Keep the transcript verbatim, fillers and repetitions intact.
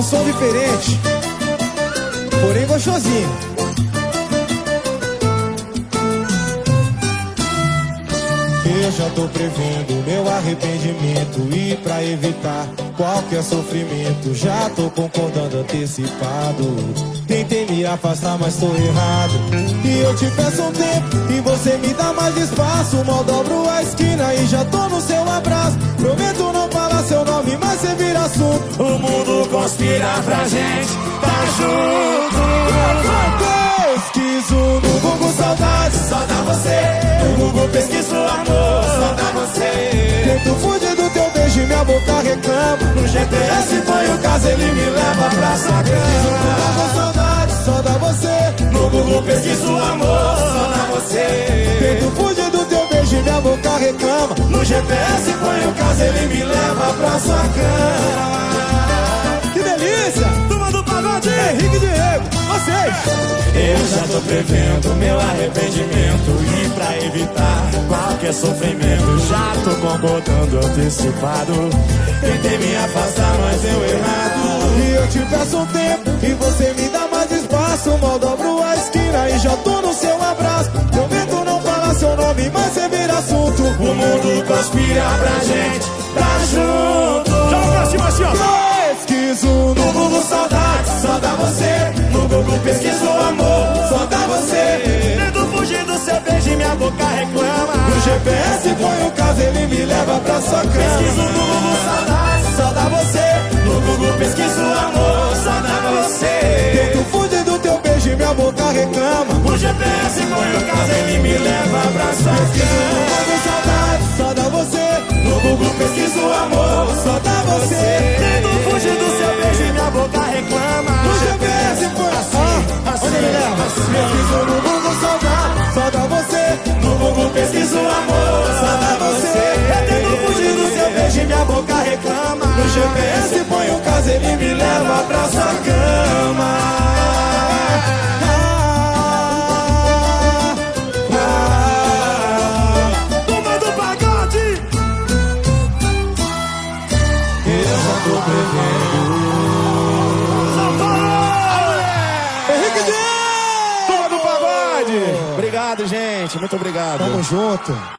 um som diferente, porém gostosinho. Eu já tô prevendo meu arrependimento e pra evitar qualquer sofrimento já tô concordando antecipado. Tentei me afastar, mas tô errado. E eu te peço um tempo e você me dá mais espaço. Mal dobro a esquina e já tô no seu abraço. Prometo não falar seu nome, mas você vira assunto. O mundo conspira pra gente tá junto. Pesquiso no Google saudade, só dá você. No Google pesquiso amor, só dá você. Tento fugir do teu beijo e minha boca reclama. No G P S foi o caso, ele me leva pra sua cama. Saudade, só dá você. No Google pesquiso amor, só dá você. Tento fugir do teu beijo e minha boca reclama. No G P S foi o caso, ele me leva pra sua cama. Que delícia! Turma do Pagode, Henrique e Diego, vocês! Eu já tô prevendo meu arrependimento e pra evitar qualquer sofrimento já tô concordando antecipado. Tentei me afastar, mas deu errado. E eu te peço um tempo e você me dá mais espaço. Mal dobro a esquina e já tô no seu abraço. Prometo não falar seu nome, mas você vira assunto. O mundo conspira pra gente tá junto. Joga pra cima assim, ó. Pesquiso no Google saudade, só dá você. No Google pesquiso amor, só dá você. Tento fugir do seu beijo e minha boca reclama. No G P S foi o caso, ele me leva pra sua cama. Pesquiso no Google saudade, só dá você. No Google pesquiso amor, só dá você. Tento fugir do teu beijo e minha boca reclama. No G P S foi o caso, ele me leva pra sua cama. No Google saudade, só dá você. No Google pesquiso amor, só dá você. Tento fugir do seu beijo e minha boca reclama. No G P S foi assim, assim, onde ele leva? Pesquiso no Google saudade, só dá você. No Google pesquiso amor, só dá você. Tento fugir do seu beijo e minha boca reclama. No G P S põe o caso, ele me leva pra sua cama. Turma do Pagode, eu já tô prevendo. Henrique e Diego! Turma do Pagode. Obrigado, gente. Muito obrigado. Tamo junto.